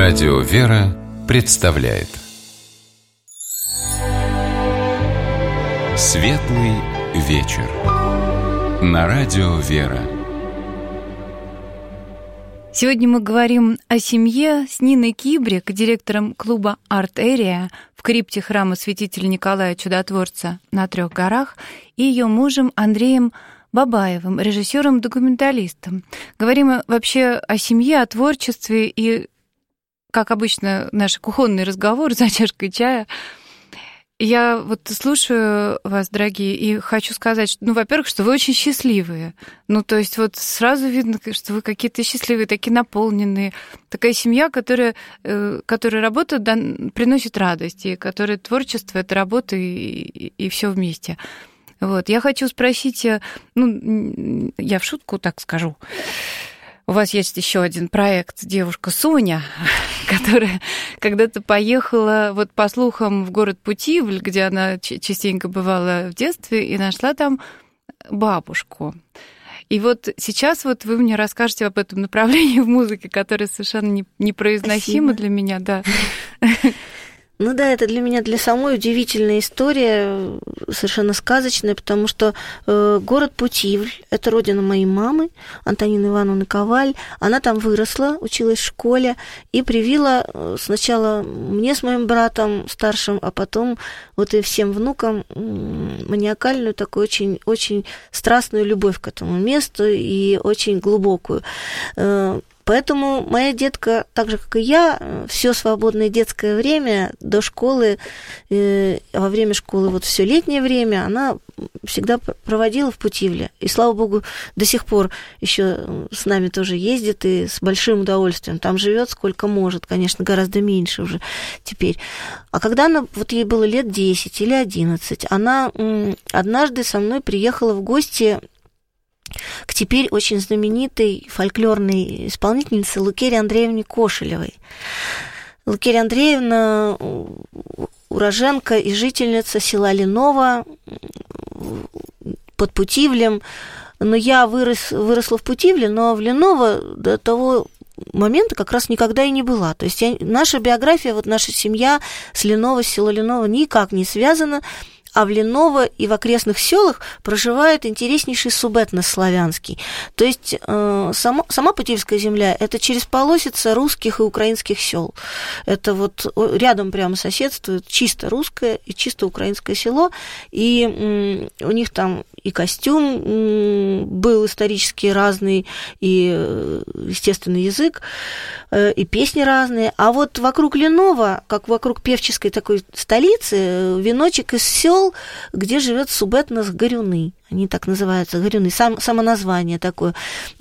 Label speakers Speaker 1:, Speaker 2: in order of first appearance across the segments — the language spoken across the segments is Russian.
Speaker 1: Радио «Вера» представляет Светлый вечер на Радио «Вера».
Speaker 2: Сегодня мы говорим о семье с Ниной Кибрик, директором клуба «Арт-Эрия» в крипте храма святителя Николая Чудотворца на Трех горах, и ее мужем Андреем Бабаевым, режиссером-документалистом. Говорим вообще о семье, о творчестве и, как обычно, наш кухонный разговор за чашкой чая. Я вот слушаю вас, дорогие, и хочу сказать, что, во-первых, что вы очень счастливые. То есть вот сразу видно, что вы какие-то счастливые, такие наполненные. Такая семья, которая работа приносит радость, и которая творчество — это работа и все вместе. Вот. Я хочу спросить, я в шутку так скажу. У вас есть еще один проект «Девушка Соня», которая когда-то поехала, вот по слухам, в город Путивль, где она частенько бывала в детстве, и нашла там бабушку. И вот сейчас вот вы мне расскажете об этом направлении в музыке, которое совершенно непроизносимо для меня. Да.
Speaker 3: Это для меня, для самой удивительная история, совершенно сказочная, потому что город Путивль – это родина моей мамы, Антонины Ивановны Коваль. Она там выросла, училась в школе и привила сначала мне с моим братом старшим, а потом вот и всем внукам маниакальную, такую очень, очень страстную любовь к этому месту и очень глубокую. Поэтому моя детка, так же, как и я, все свободное детское время до школы, во время школы, вот все летнее время, она всегда проводила в Путивле. И, слава богу, до сих пор еще с нами тоже ездит и с большим удовольствием. Там живет сколько может, конечно, гораздо меньше уже теперь. А когда она, вот ей было лет 10 или 11, она однажды со мной приехала в гости к теперь очень знаменитой фольклорной исполнительнице Лукерье Андреевне Кошелевой. Лукерья Андреевна уроженка и жительница села Леново под Путивлем. Но я выросла в Путивле, но в Леново до того момента как раз никогда и не была. То есть наша биография, вот наша семья с Леново, с села Леново никак не связана. А в Леново и в окрестных селах проживает интереснейший субэтнос славянский. То есть сама Путивльская земля – это через полосица русских и украинских сел. Это вот рядом прямо соседствует чисто русское и чисто украинское село, и у них там и костюм был исторически разный, и естественный язык, и песни разные. А вот вокруг Ленова, как вокруг певческой такой столицы, веночек из сел, где живет субэтнос Горюны. Они так называются, Горюны, само название такое.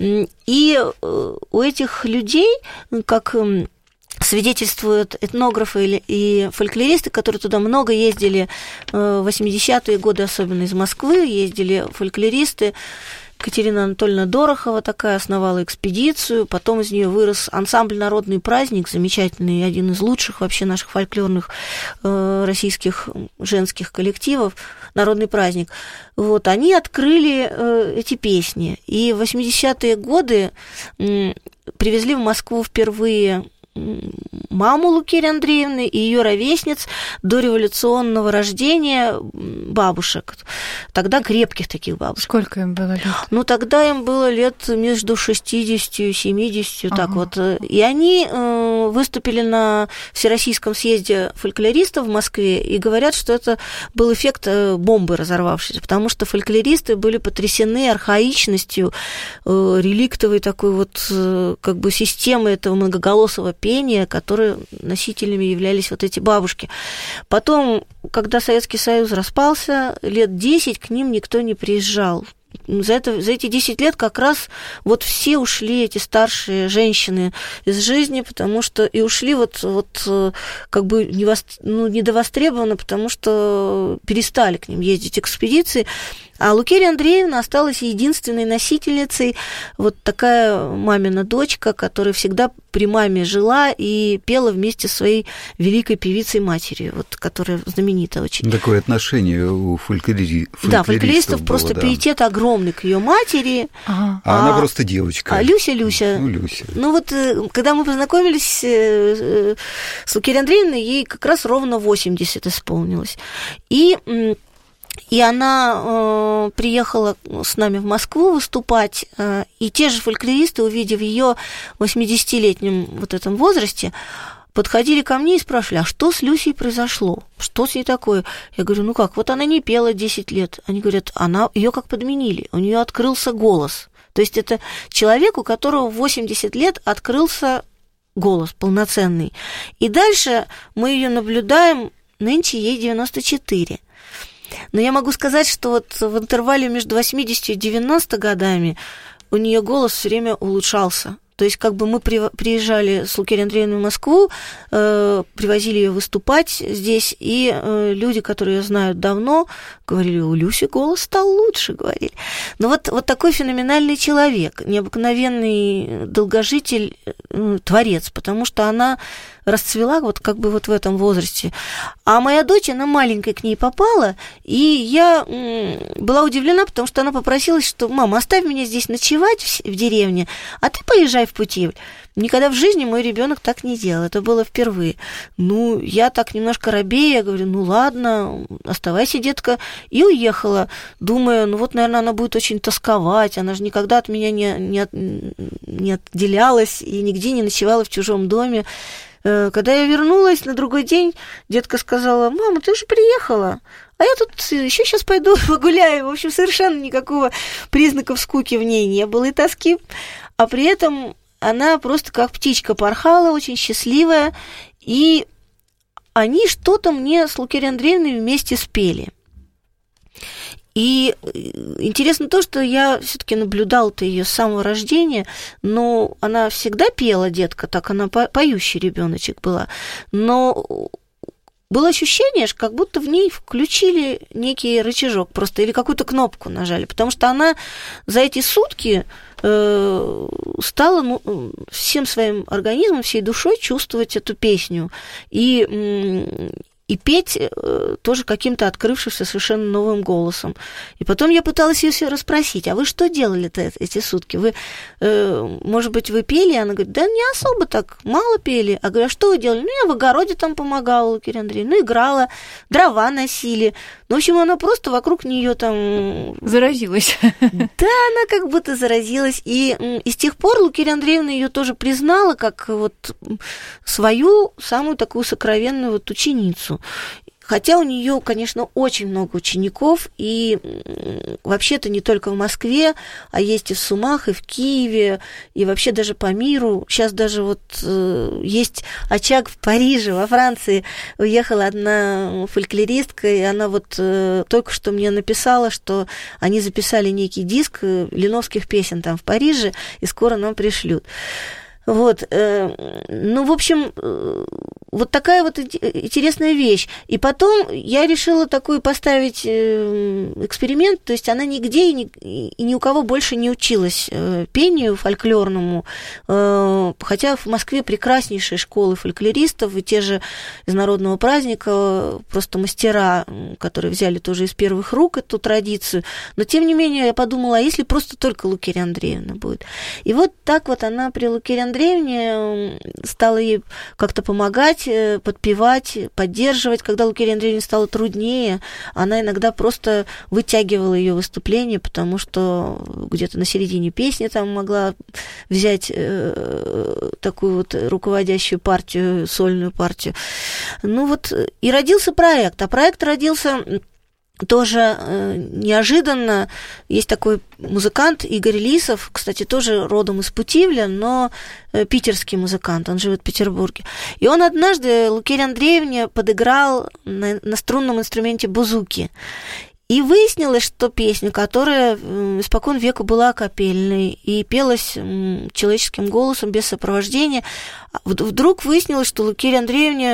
Speaker 3: И у этих людей, как свидетельствуют этнографы и фольклористы, которые туда много ездили, в 80-е годы, особенно из Москвы, ездили фольклористы. Екатерина Анатольевна Дорохова такая основала экспедицию, потом из нее вырос ансамбль «Народный праздник», замечательный, один из лучших вообще наших фольклорных российских женских коллективов, «Народный праздник». Вот, они открыли эти песни, и в 80-е годы привезли в Москву впервые маму Лукерьи Андреевны и ее ровесниц дореволюционного рождения бабушек. Тогда крепких таких бабушек.
Speaker 2: Сколько им было лет?
Speaker 3: Тогда им было лет между 60 и 70, так вот. И они выступили на Всероссийском съезде фольклористов в Москве и говорят, что это был эффект бомбы разорвавшейся, потому что фольклористы были потрясены архаичностью реликтовой такой вот как бы системы этого многоголосого пения, которые носителями являлись вот эти бабушки. Потом, когда Советский Союз распался, лет 10 к ним никто не приезжал. За эти 10 лет как раз вот все ушли, эти старшие женщины, из жизни, потому что и ушли вот как бы недовостребованно, потому что перестали к ним ездить экспедиции. А Лукерья Андреевна осталась единственной носительницей, вот такая мамина дочка, которая всегда при маме жила и пела вместе с своей великой певицей-матерью, вот, которая знаменита очень.
Speaker 4: Такое отношение у фольклористов.
Speaker 3: Да, фольклористов было, просто
Speaker 4: да.
Speaker 3: Пиетет огромный к ее матери.
Speaker 4: А она просто девочка.
Speaker 3: Люся.
Speaker 4: Люся.
Speaker 3: Ну вот, когда мы познакомились с Лукерьей Андреевной, ей как раз ровно 80 исполнилось. И она приехала с нами в Москву выступать, и те же фольклористы, увидев ее в 80-летнем вот этом возрасте, подходили ко мне и спрашивали, а что с Люсей произошло? Что с ней такое? Я говорю, ну как, вот она не пела 10 лет. Они говорят, ее как подменили, у нее открылся голос. То есть это человек, у которого в 80 лет открылся голос полноценный. И дальше мы ее наблюдаем, нынче ей 94. Но я могу сказать, что вот в интервале между 80 и 90 годами у нее голос все время улучшался. То есть как бы мы приезжали с Лукерьей Андреевной в Москву, привозили ее выступать здесь, и люди, которые ее знают давно, говорили, у Люси голос стал лучше, говорили. Но вот такой феноменальный человек, необыкновенный долгожитель, творец, потому что она расцвела вот как бы вот в этом возрасте. А моя дочь, она маленькая к ней попала, и я была удивлена, потому что она попросилась, что, мама, оставь меня здесь ночевать в деревне, а ты поезжай в Путивль. Никогда в жизни мой ребенок так не делал, это было впервые. Ну, я так немножко робея, говорю, ну ладно, оставайся, детка, и уехала, думая, ну вот, наверное, она будет очень тосковать, она же никогда от меня не отделялась и нигде не ночевала в чужом доме. Когда я вернулась на другой день, детка сказала, мама, ты уже приехала, а я тут еще сейчас пойду погуляю. В общем, совершенно никакого признаков скуки в ней не было и тоски, а при этом она просто как птичка порхала, очень счастливая, и они что-то мне с Лукерьей Андреевной вместе спели. И интересно то, что я все-таки наблюдала-то ее с самого рождения, но она всегда пела, детка, так она поющий ребеночек была, но было ощущение, что как будто в ней включили некий рычажок просто или какую-то кнопку нажали, потому что она за эти сутки стала всем своим организмом, всей душой чувствовать эту песню и петь тоже каким-то открывшимся совершенно новым голосом. И потом я пыталась ее все расспросить, а вы что делали-то эти сутки? Вы, может быть, вы пели? Она говорит, да не особо так, мало пели. А говорю, а что вы делали? Ну, я в огороде там помогала Лукерье Андреевне, ну, играла, дрова носили. Ну, в общем, она просто вокруг нее там...
Speaker 2: Заразилась.
Speaker 3: Да, она как будто заразилась. И с тех пор Лукерья Андреевна ее тоже признала как вот свою самую такую сокровенную вот ученицу. Хотя у нее, конечно, очень много учеников, и вообще-то не только в Москве, а есть и в Сумах, и в Киеве, и вообще даже по миру. Сейчас даже вот есть очаг в Париже, во Франции. Уехала одна фольклористка, и она вот только что мне написала, что они записали некий диск леновских песен там в Париже, и скоро нам пришлют. Вот, ну, в общем, вот такая вот интересная вещь. И потом я решила такой поставить эксперимент, то есть она нигде и ни у кого больше не училась пению фольклорному, хотя в Москве прекраснейшие школы фольклористов, и те же из народного праздника, просто мастера, которые взяли тоже из первых рук эту традицию, но тем не менее я подумала, а если просто только Лукерья Андреевна будет? И вот так вот она при Лукерье Андреевне стала ей как-то помогать, подпевать, поддерживать. Когда Лукерье Андреевне стало труднее, она иногда просто вытягивала ее выступление, потому что где-то на середине песни там могла взять такую вот руководящую партию, сольную партию. Ну вот и родился проект. А проект родился тоже неожиданно. Есть такой музыкант Игорь Лисов, кстати, тоже родом из Путивля, но питерский музыкант, он живет в Петербурге. И он однажды Лукерье Андреевне подыграл на струнном инструменте бузуки. И выяснилось, что песня, которая испокон века была акапельной и пелась человеческим голосом без сопровождения, вдруг выяснилось, что Лукерье Андреевне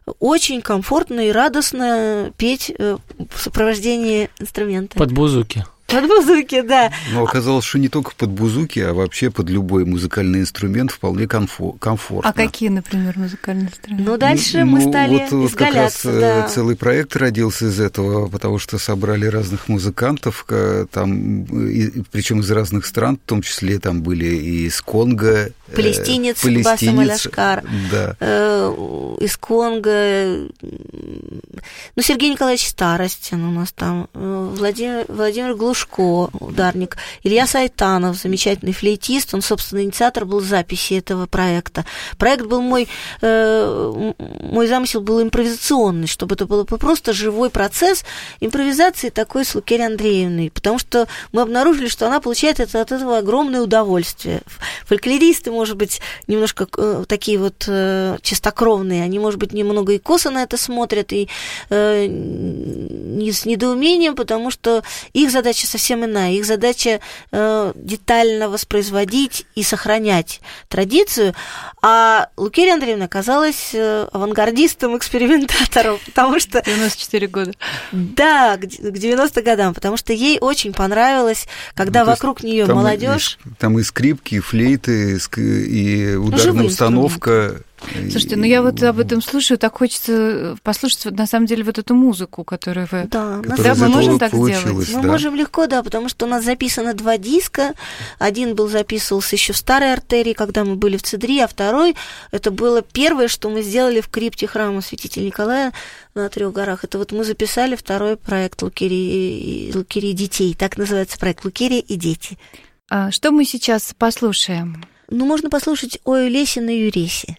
Speaker 3: очень комфортно и радостно петь в сопровождении инструмента.
Speaker 5: Под бузуки.
Speaker 3: Под бузуки, да.
Speaker 4: Но оказалось, что не только под бузуки, а вообще под любой музыкальный инструмент вполне комфортно.
Speaker 2: А какие, например, музыкальные инструменты?
Speaker 3: Ну, дальше мы стали изгаляться.
Speaker 4: Как раз целый проект родился из этого, потому что собрали разных музыкантов, там, причем из разных стран, в том числе там были и из Конго,
Speaker 3: Палестинец Басам Аль-Ашкар,
Speaker 4: да.
Speaker 3: Из Конго, Сергей Николаевич Старостин у нас там, Владимир Глушко, ударник, Илья Сайтанов, замечательный флейтист, он, собственно, инициатор был записи этого проекта. Проект был мой замысел был импровизационный, чтобы это был просто живой процесс импровизации такой с Лукерьей Андреевной, потому что мы обнаружили, что она получает от этого огромное удовольствие. Фольклористы, может быть, немножко такие вот чистокровные, они, может быть, немного и косо на это смотрят, и с недоумением, потому что их задача совсем иная. Их задача детально воспроизводить и сохранять традицию, а Лукерья Андреевна оказалась авангардистом, экспериментатором, потому что...
Speaker 2: 94 года.
Speaker 3: Да, к 90 годам, потому что ей очень понравилось, когда вокруг нее молодежь.
Speaker 4: Там и скрипки, и флейты, и ударная установка.
Speaker 2: Слушайте, я вот об этом слушаю, так хочется послушать, на самом деле, вот эту музыку, которую вы...
Speaker 3: Да,
Speaker 2: мы можем так сделать?
Speaker 3: Мы можем легко, да, потому что у нас записано 2 диска. Один записывался еще в старой артерии, когда мы были в Цедри, а второй, это было первое, что мы сделали в крипте храма Святителя Николая на 3 горах. Это вот мы записали второй проект Лукерии детей. Так называется проект «Лукерия и дети».
Speaker 2: А что мы сейчас послушаем?
Speaker 3: Можно послушать «Ой, леси на юресе».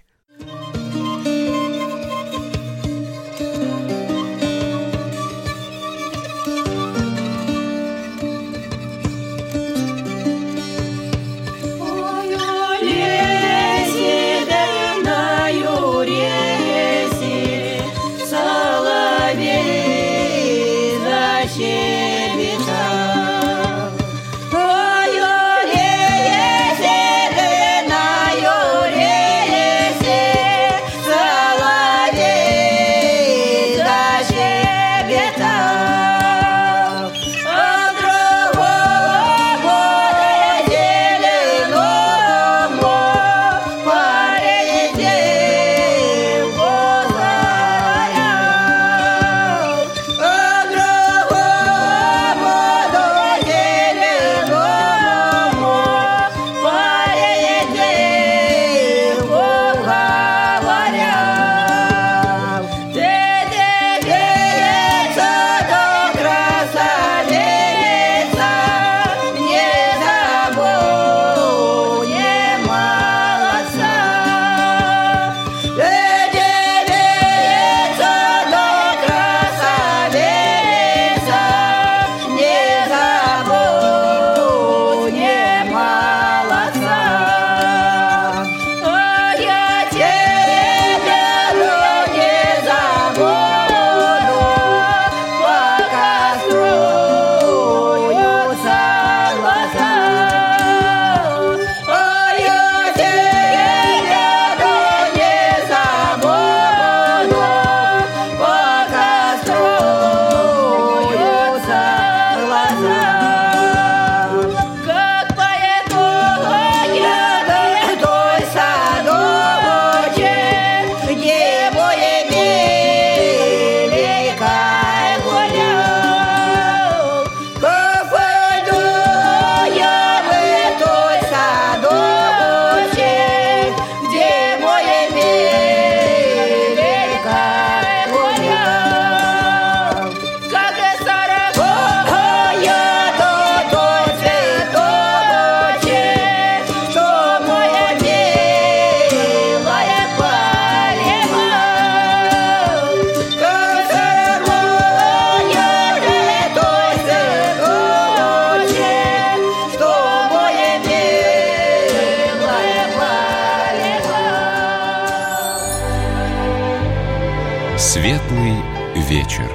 Speaker 1: Светлый вечер.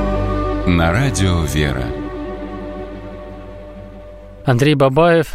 Speaker 1: На радио «Вера».
Speaker 5: Андрей Бабаев,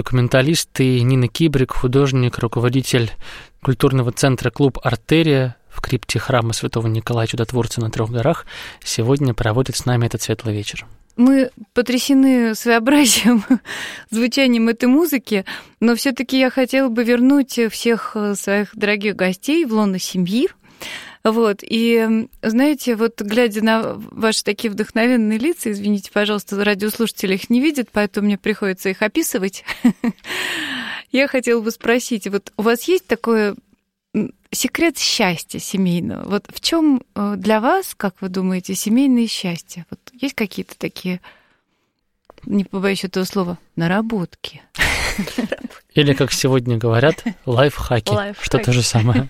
Speaker 5: режиссер-документалист, и Нина Кибрик, художник, руководитель культурного центра «Клуб Артерия» в крипте храма Святого Николая Чудотворца на Трех горах сегодня проводит с нами этот светлый вечер.
Speaker 2: Мы потрясены своеобразием, звучанием этой музыки, но все-таки я хотела бы вернуть всех своих дорогих гостей в лоно семьи. Вот, и, знаете, вот глядя на ваши такие вдохновенные лица, извините, пожалуйста, радиослушатели их не видят, поэтому мне приходится их описывать. Я хотела бы спросить, вот у вас есть такой секрет счастья семейного? Вот в чем для вас, как вы думаете, семейное счастье? Вот есть какие-то такие, не побоюсь этого слова, наработки?
Speaker 5: Или, как сегодня говорят, лайфхаки, что то же самое.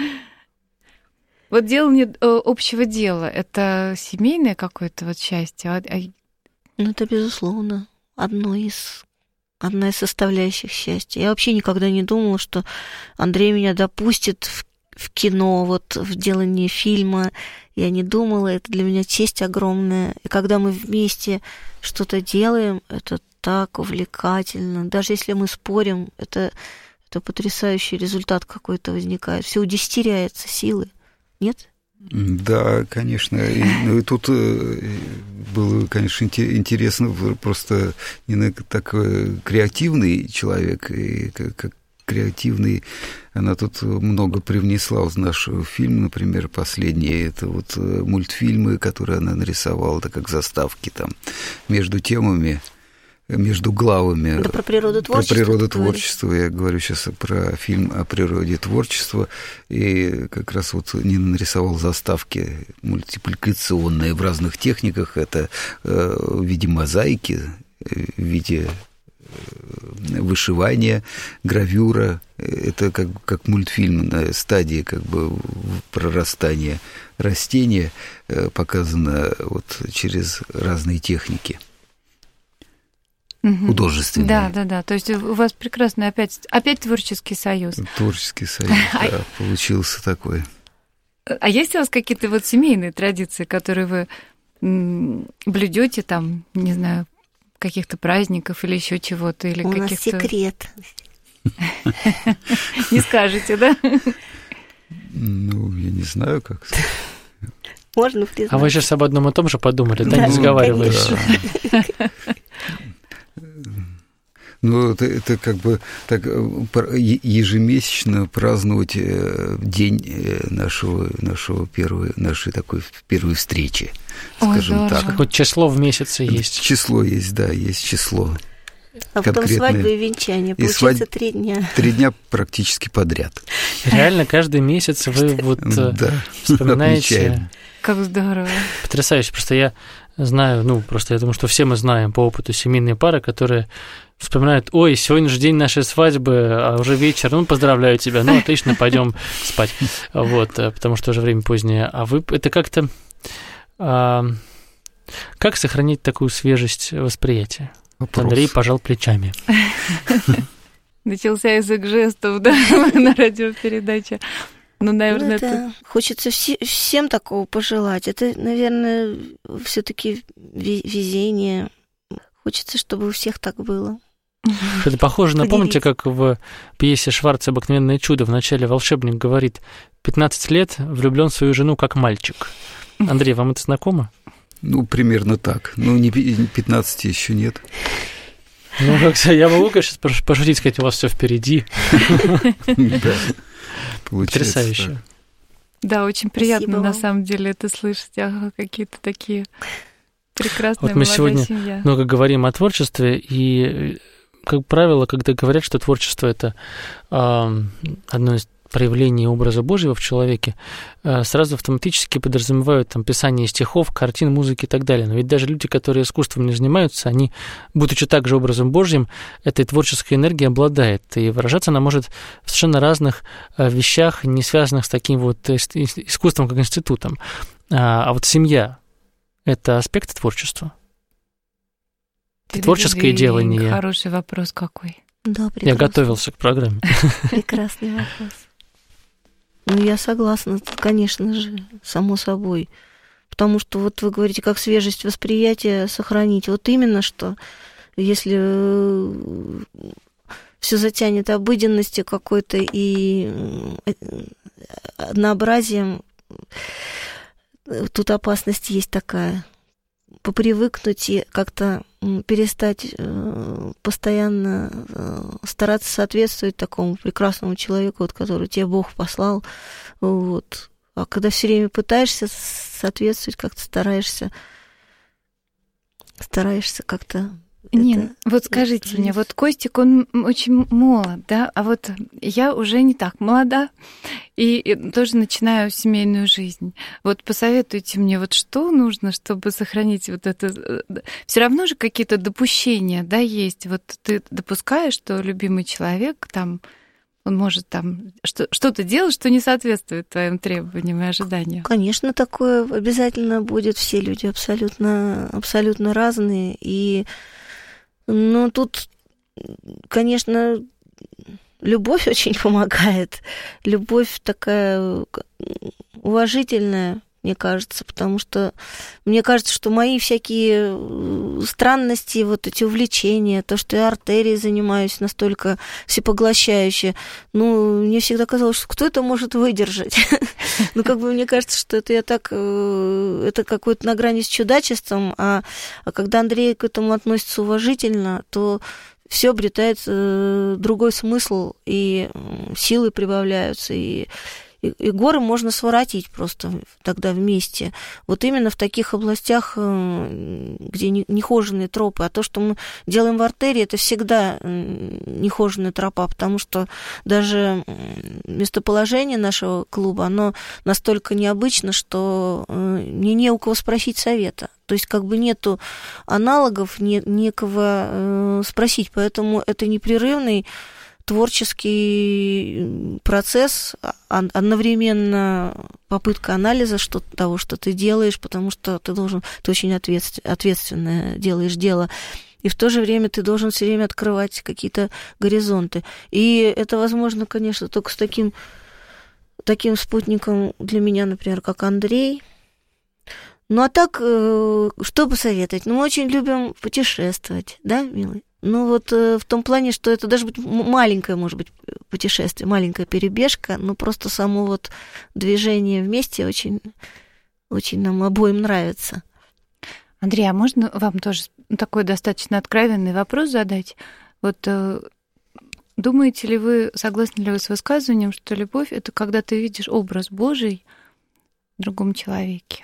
Speaker 2: Вот делание общего дела — это семейное какое-то вот счастье?
Speaker 3: Ну, это, безусловно, одна из составляющих счастья. Я вообще никогда не думала, что Андрей меня допустит в кино, вот в делании фильма. Я не думала, это для меня честь огромная. И когда мы вместе что-то делаем, это так увлекательно. Даже если мы спорим, это потрясающий результат какой-то возникает. Все удесятеряется силы. Нет?
Speaker 4: Да, конечно. И тут было, конечно, интересно, просто Нина такой креативный человек, и как креативный, она тут много привнесла в наш фильм, например, последний, это вот мультфильмы, которые она нарисовала, это как заставки там между темами, между главами.
Speaker 3: Это про природотворчество?
Speaker 4: Про природотворчество. Я говорю сейчас про фильм о природе творчества. И как раз вот Нина нарисовала заставки мультипликационные в разных техниках. Это в виде мозаики, в виде вышивания, гравюра. Это как мультфильм на стадии как бы прорастания растения показано вот через разные техники. Художественные.
Speaker 2: Да. То есть у вас прекрасный опять творческий союз.
Speaker 4: Творческий союз, да, получился такой.
Speaker 2: А есть у вас какие-то вот семейные традиции, которые вы блюдете там, не знаю, каких-то праздников или еще чего-то? Или
Speaker 3: у
Speaker 2: каких-то...
Speaker 3: нас секрет.
Speaker 2: Не скажете, да?
Speaker 4: Ну, я не знаю, как.
Speaker 3: Можно признать.
Speaker 5: А вы сейчас об одном и том же подумали, да, не сговариваясь?
Speaker 4: Ну, это как бы так ежемесячно праздновать день нашей такой первой встречи, скажем так.
Speaker 5: Хоть число в месяце есть.
Speaker 4: Число есть, да, есть число.
Speaker 3: А потом свадьба и венчание. Получается 3 дня.
Speaker 4: 3 дня практически подряд.
Speaker 5: Реально каждый месяц вы вот вспоминаете.
Speaker 2: Как здорово.
Speaker 5: Потрясающе. Просто я знаю, просто я думаю, что все мы знаем по опыту семейные пары, которые вспоминают: ой, сегодня же день нашей свадьбы, а уже вечер, поздравляю тебя, отлично, пойдем спать, вот, потому что уже время позднее. А вы, это как-то, как сохранить такую свежесть восприятия? Андрей пожал плечами.
Speaker 2: Начался язык жестов, да, на радиопередаче. Наверное, это...
Speaker 3: Хочется всем такого пожелать. Это, наверное, все-таки везение. Хочется, чтобы у всех так было.
Speaker 5: Это похоже, напомните, как в пьесе Шварца «Обыкновенное чудо» в начале волшебник говорит: 15 лет влюблен в свою жену как мальчик. Андрей, вам это знакомо?
Speaker 4: Примерно так. Не 15 еще нет.
Speaker 5: Я могу, конечно, пошутить, сказать: у вас все впереди.
Speaker 4: Да.
Speaker 5: Потрясающе.
Speaker 2: Да, очень приятно на самом деле это слышать. Какие-то такие прекрасные молодые семья.
Speaker 5: Вот мы сегодня много говорим о творчестве, и, как правило, когда говорят, что творчество — это одно из проявлений образа Божьего в человеке, сразу автоматически подразумевают писание стихов, картин, музыки и так далее. Но ведь даже люди, которые искусством не занимаются, они, будучи также образом Божьим, этой творческой энергией обладают. И выражаться она может в совершенно разных вещах, не связанных с таким вот искусством, как институтом. А вот семья — это аспект творчества. Творческое делание.
Speaker 2: Хороший вопрос какой.
Speaker 3: Да, прекрасно.
Speaker 5: Я готовился к программе.
Speaker 3: Прекрасный вопрос. Я согласна, конечно же, само собой. Потому что вот вы говорите, как свежесть восприятия сохранить. Вот именно что, если все затянет обыденностью какой-то и однообразием, тут опасность есть такая. Попривыкнуть и как-то перестать постоянно стараться соответствовать такому прекрасному человеку, вот, который тебе Бог послал. Вот. А когда все время пытаешься соответствовать, как-то стараешься как-то...
Speaker 2: Нет, вот скажите мне, вот Костик, он очень молод, да, а вот я уже не так молода и тоже начинаю семейную жизнь. Вот посоветуйте мне, вот что нужно, чтобы сохранить вот это... Все равно же какие-то допущения, да, есть. Вот ты допускаешь, что любимый человек там, он может там что-то делать, что не соответствует твоим требованиям и ожиданиям.
Speaker 3: Конечно, такое обязательно будет. Все люди абсолютно разные, и но тут, конечно, любовь очень помогает. Любовь такая уважительная, мне кажется, потому что мне кажется, что мои всякие странности, вот эти увлечения, то, что я артерией занимаюсь настолько всепоглощающе, мне всегда казалось, что кто это может выдержать? Мне кажется, что это я так, это какое-то на грани с чудачеством, а когда Андрей к этому относится уважительно, то все обретает другой смысл, и силы прибавляются, и горы можно своротить просто тогда вместе. Вот именно в таких областях, где нехоженные тропы. А то, что мы делаем в артерии, это всегда нехоженная тропа, потому что даже местоположение нашего клуба, оно настолько необычно, что мне не у кого спросить совета. То есть нету аналогов, некого спросить. Поэтому это непрерывный творческий процесс, одновременно попытка анализа того, что ты делаешь, потому что ты очень ответственно делаешь дело, и в то же время ты должен все время открывать какие-то горизонты. И это возможно, конечно, только с таким спутником для меня, например, как Андрей. А так, что посоветовать? Мы очень любим путешествовать, да, милый? В том плане, что это даже быть маленькое, может быть, путешествие, маленькая перебежка, но просто само движение вместе очень, очень нам обоим нравится.
Speaker 2: Андрей, а можно вам тоже такой достаточно откровенный вопрос задать? Думаете ли вы, согласны ли вы с высказыванием, что любовь — это когда ты видишь образ Божий в другом человеке?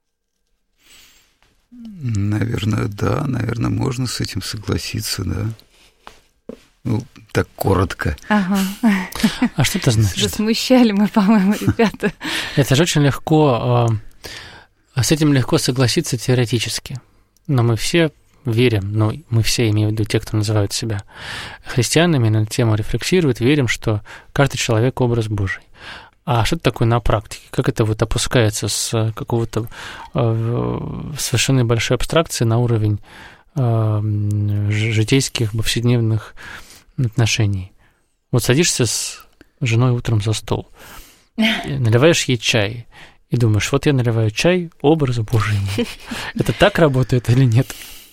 Speaker 4: Наверное, да, наверное, можно с этим согласиться, да. Так коротко.
Speaker 2: Ага.
Speaker 5: А что это значит?
Speaker 2: Засмущали мы, по-моему, ребята.
Speaker 5: Это же очень легко, с этим легко согласиться теоретически. Но мы все верим, мы все, имею в виду те, кто называют себя христианами, на эту тему рефлексируют, верим, что каждый человек — образ Божий. А что это такое на практике? Как это опускается с какого-то совершенно большой абстракции на уровень житейских, повседневных отношений? Садишься с женой утром за стол, наливаешь ей чай и думаешь, я наливаю чай образу Божьему. Это так работает или нет?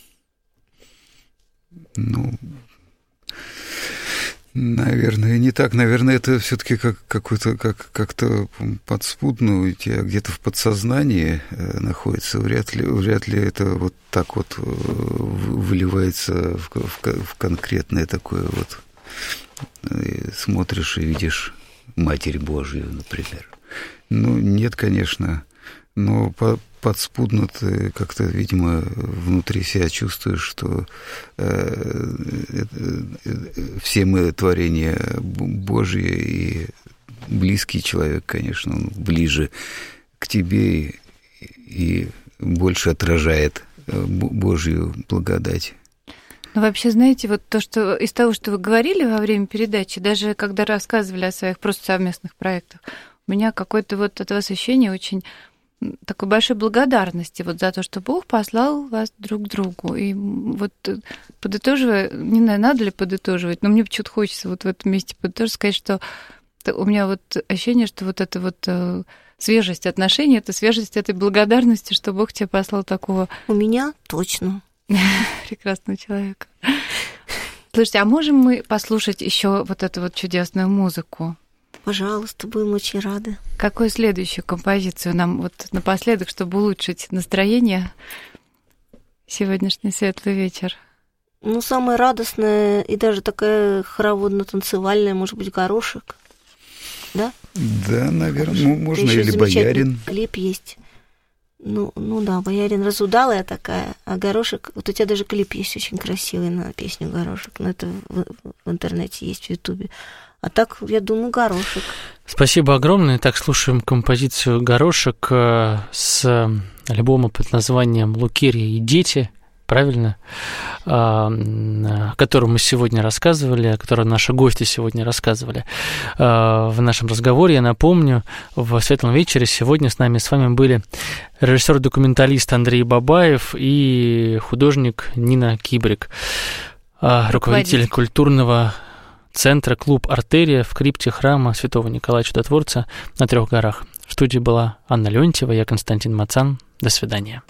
Speaker 4: Наверное, не так. Наверное, это все-таки как-то подспудно у тебя где-то в подсознании находится. Вряд ли это так выливается в конкретное такое смотришь и видишь Матерь Божью, например. Нет, конечно. Но подспудно ты как-то, видимо, внутри себя чувствуешь, что все мы творения Божьи, и близкий человек, конечно, он ближе к тебе и больше отражает Божью благодать.
Speaker 2: Вообще, знаете, то, что из того, что вы говорили во время передачи, даже когда рассказывали о своих просто совместных проектах, у меня какое-то это ощущение очень такой большой благодарности за то, что Бог послал вас друг к другу. И подытоживая, не знаю, надо ли подытоживать, но мне почему-то хочется в этом месте подытожить, сказать, что у меня ощущение, что эта свежесть отношений, это свежесть этой благодарности, что Бог тебе послал такого...
Speaker 3: У меня точно.
Speaker 2: Прекрасного человека. Слушайте, а можем мы послушать еще вот эту вот чудесную музыку?
Speaker 3: Пожалуйста, будем очень рады.
Speaker 2: Какую следующую композицию нам вот напоследок, чтобы улучшить настроение сегодняшний светлый вечер?
Speaker 3: Ну, самая радостная и даже такая хороводно-танцевальная, может быть, «Горошек». Да?
Speaker 4: Да, наверное, ну, можно или «Боярин».
Speaker 3: Клип есть. Ну да, «Боярин» разудалая такая, а «Горошек», вот у тебя даже клип есть очень красивый на песню «Горошек», но это в интернете есть, в Ютубе. А так, я думаю, «Горошек».
Speaker 5: Спасибо огромное. Так, слушаем композицию «Горошек» с альбома под названием «Лукерья и дети». Правильно? О котором мы сегодня рассказывали, о котором наши гости сегодня рассказывали в нашем разговоре. Я напомню, в «Светлом вечере» сегодня с вами были режиссер-документалист Андрей Бабаев и художник Нина Кибрик, руководитель культурного центра «Клуб Артерия» в крипте храма Святого Николая Чудотворца на Трех горах. В студии была Анна Леонтьева, я Константин Мацан. До свидания.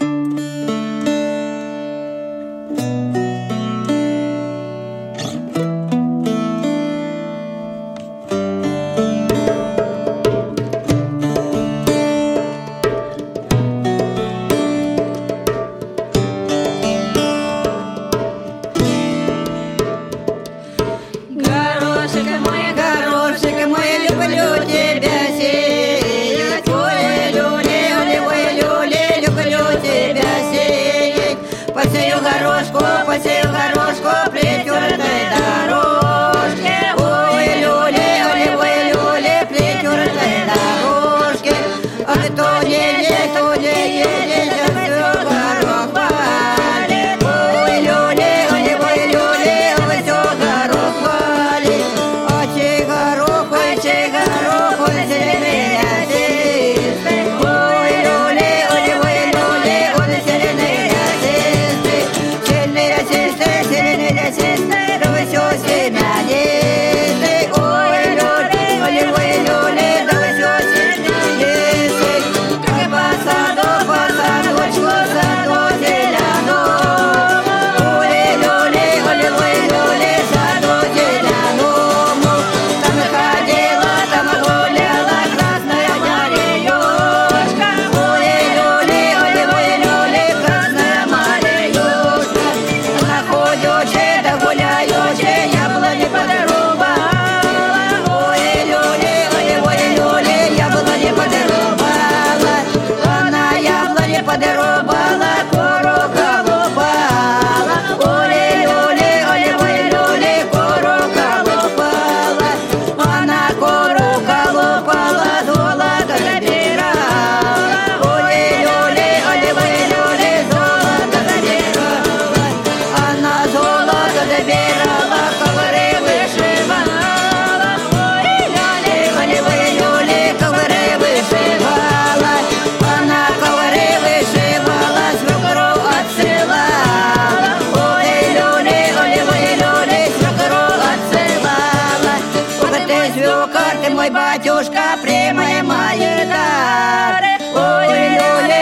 Speaker 6: Батюшка приймає дари, ой,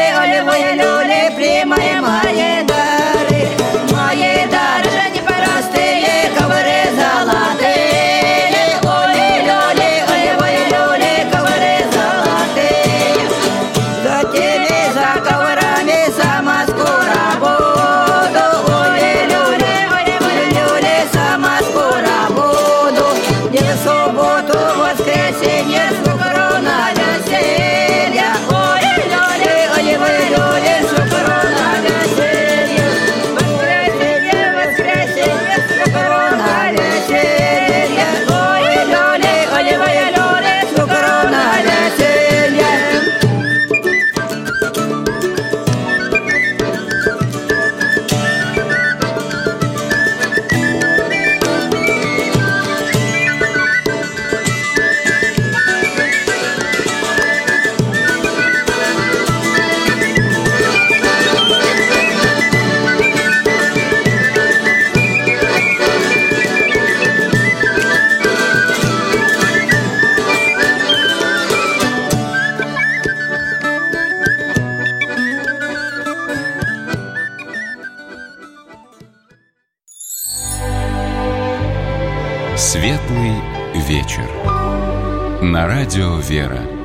Speaker 6: люлі, приймає дари, мої дари, не простые, коври золотые, ой, люлі, коври золотые, за теми, за коврами сама скоро буду, ой, люлі, сама скоро буду, не в субботу, воскресенье, свекровь на веселье. Ой, люли, свекровь на веселье.
Speaker 1: Светлый вечер. На радио «Вера».